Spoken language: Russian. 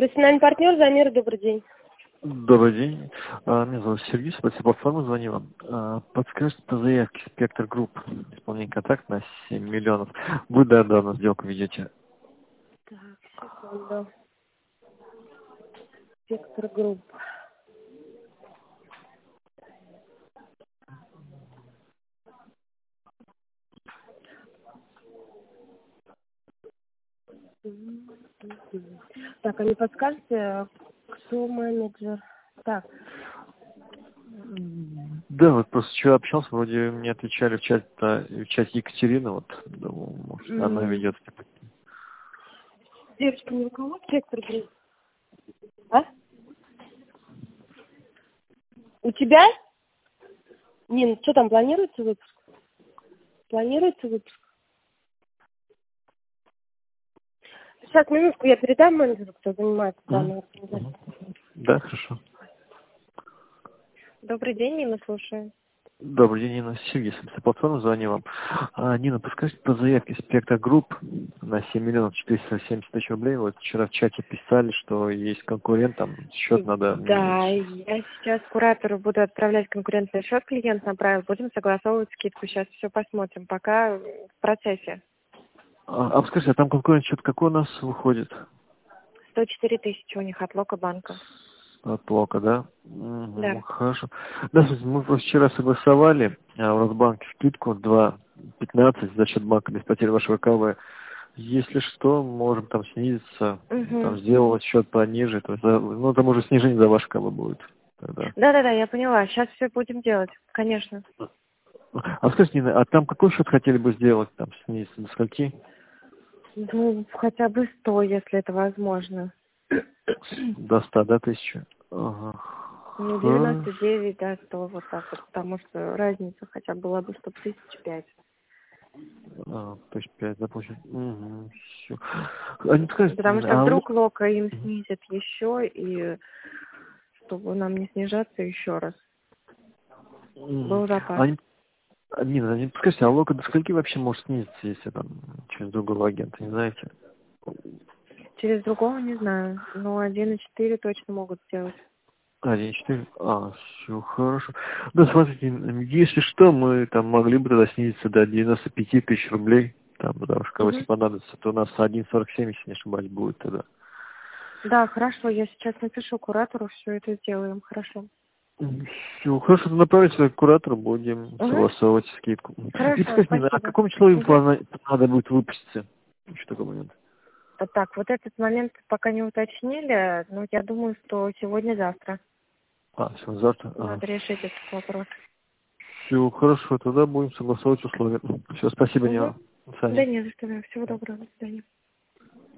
Профессиональный партнер Замира, добрый день. Добрый день. Меня зовут Сергей, с платформы звоню вам. Подскажите по заявке «Спектр Групп». Исполнение контракта на 7 миллионов. Вы до данной сделку ведете? Так, секунду. Спектр групп. Так, а не подскажете, кто менеджер? Так. Да, вот просто вчера общался, вроде мне отвечали в чате Екатерина, вот, думаю, может, она ведет. Девочка, не у кого спектр групп? А? У тебя? Нин, что там, планируется выпуск? Планируется выпуск? Сейчас, минутку, я передам менеджеру, кто занимается данной организацией. Да, хорошо. Добрый день, Нина, слушаю. Добрый день, Нина. Сергей, с платформы звоню вам. Нина, подскажите по заявке «Спектр Групп» на 7 миллионов 470 тысяч рублей. Вот вчера в чате писали, что есть конкурент, там счет надо... Да, я сейчас куратору буду отправлять конкурентный счет, клиент направил, будем согласовывать скидку. Сейчас все посмотрим, пока в процессе. Подскажите, а там конкурент счет какой у нас выходит? 104 тысячи у них от Лока банка. От Лока, да? Да. Хорошо. Да, слушайте, мы просто вчера согласовали в Росбанке скидку 2,15 за счет банка без потери вашего КВ. Если что, можем там снизиться, там сделать счет пониже, то есть, ну там уже снижение за ваш КВ будет тогда. Да, я поняла. Сейчас все будем делать, конечно. А скажите, Нина, а там какой счет хотели бы сделать, там снизиться до скольки? Ну, хотя бы 100, если это возможно. До 100, да, тысячи? Ага. Ну, 99, да, 100, вот так вот, потому что разница хотя бы была бы 100 тысяч 5. То есть 5, да, получается? Все. А не скажите, Потому Нина, что вдруг Лока им снизит еще, и чтобы нам не снижаться еще раз. Был запас. Нина, не подскажите, а Лока до скольки вообще может снизиться, если там через другого агента, не знаете? Через другого не знаю, но 1,4 точно могут сделать. 1,4? Все хорошо. Да, смотрите, если что, мы там могли бы тогда снизиться до 95 тысяч рублей, там, потому что, если понадобится, то у нас 1,47, если не ошибаюсь, будет тогда. Да, хорошо, я сейчас напишу куратору, все это сделаем, хорошо. Все, хорошо, направите к куратору, будем согласовывать скидку. Хорошо, И скажите, спасибо. а какому числу им надо будет выпуститься? Еще такой момент. Так, вот этот момент пока не уточнили, но я думаю, что сегодня-завтра. Все, завтра? Надо решить этот вопрос. Все, хорошо, тогда будем согласовывать условия. Все, спасибо, Нина. Да не за что, всего доброго, до свидания.